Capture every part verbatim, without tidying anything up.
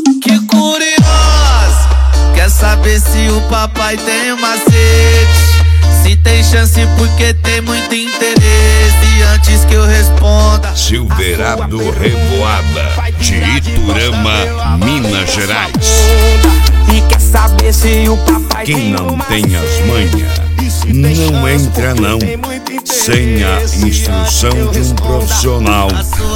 Que curioso, quer saber se o papai tem um macete? Se tem chance porque tem muito interesse. Antes que eu responda, Silverado Revoada, de Iturama, Minas Gerais. E quer saber se o papai Quem tem não uma tem as manhas não entra não, sem a instrução de um profissional.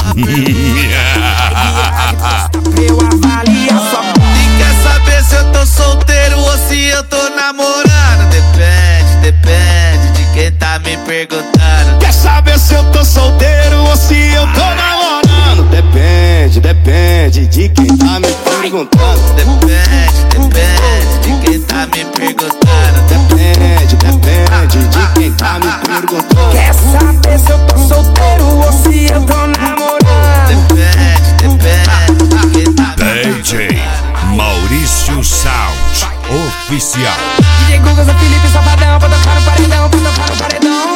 eu avaliar sua e quer saber se eu tô solteiro ou se eu tô namorando? Depende, depende de quem tá me perguntando. Quer saber se eu tô solteiro ou se eu tô namorando? Depende, depende de quem tá me perguntando. Depende, depende de quem tá me perguntando. Depende, depende de quem tá me perguntando. Quer saber se eu tô solteiro ou se eu tô namorando? Depende, depende de quem tá me D J Maurício Sound Oficial. D J Guga, Zé Felipe, Safadão, pra tocar no paredão, pra tocar no paredão.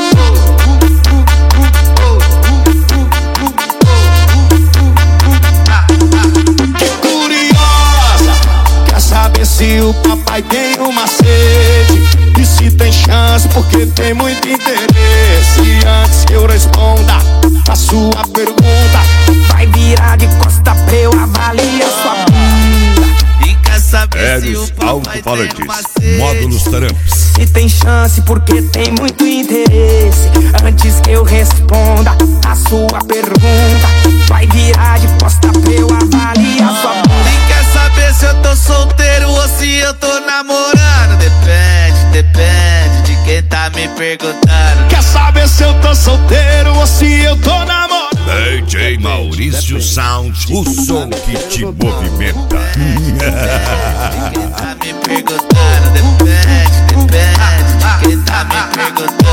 Que curiosa, quer saber se o papai tem um macete? E se tem chance porque tem muito interesse. Antes que eu responda a sua pergunta, Vai virar de costa pra eu avaliar sua bunda. E quer saber se Eros o papai tem um Alto-Falantes, macete? Módulos Taramps. Se tem chance porque tem muito interesse. Antes que eu responda a sua pergunta, vai virar de costa pra eu avaliar sua bunda. E quer saber se eu tô solteiro ou se eu tô namorando? Depende, depende de quem tá me perguntando. quer saber se eu tô solteiro ou se eu tô namorando? D J Maurício Sound, o som que te movimenta. De quem tá me perguntando? Depende, depende de quem tá me perguntando.